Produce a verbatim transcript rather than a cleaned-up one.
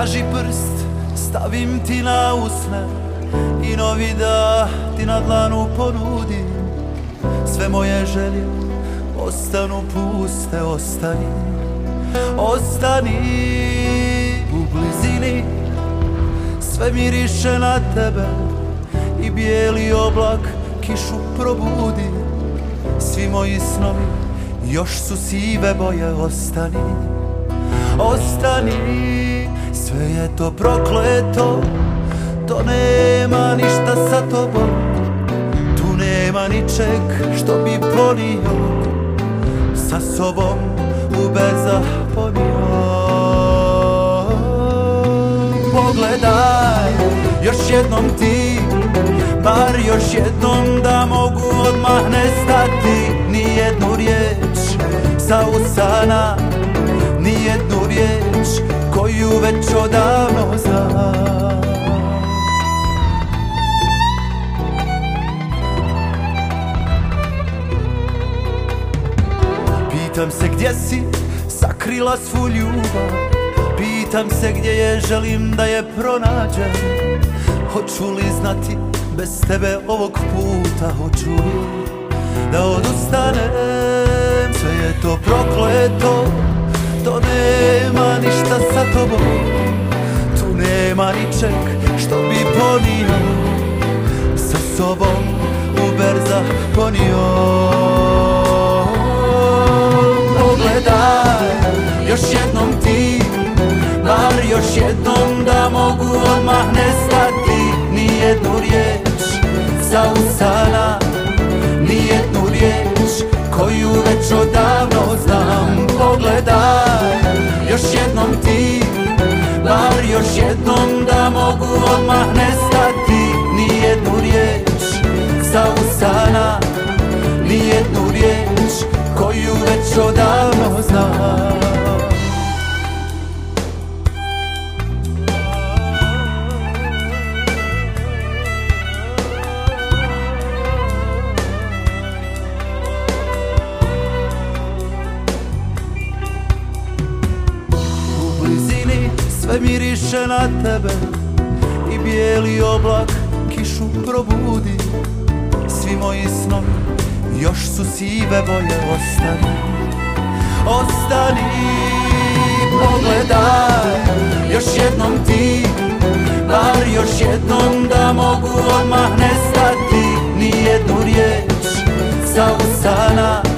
Kaži prst, stavim ti na usne i novi dah ti na dlanu ponudim. Sve moje želje ostanu puste, ostani, ostani u blizini. Sve miriše na tebe i bijeli oblak kišu probudi. Svi moji snovi još su sive boje, ostani, ostani. Sve je to prokleto, to nema ništa sa tobom. Tu nema ničeg što bi ponio, sa sobom u bezaponio. Pogledaj još jednom ti, bar još jednom da mogu odmah nestati. Nijednu riječ sa usana, nijednu riječ koju već odavno znam. Pitam se gdje si sakrila svu ljubav, pitam se gdje je, želim da je pronađem. Hoću li znati bez tebe ovog puta, hoću li da odustanem. Sve je to prokleto, to nema ništa sa tobom. Tu nema ničeg što bi ponio, sa sobom u berzah ponio. Pogledaj još jednom ti, bar još jednom da mogu odmah nestati. Nijednu riječ za usana, nijednu riječ koju već odavno znam. Pogledaj još jednom ti, bar još jednom da mogu odmah nestati. Nijednu riječ za usana, nijednu riječ koju već odavno znam. Sve miriše na tebe i bijeli oblak kišu probudi. Svi moji snovi još su sive boje, ostani, ostani. Pogledaj još jednom ti, bar još jednom da mogu odmah nestati. Nijednu riječ za usana,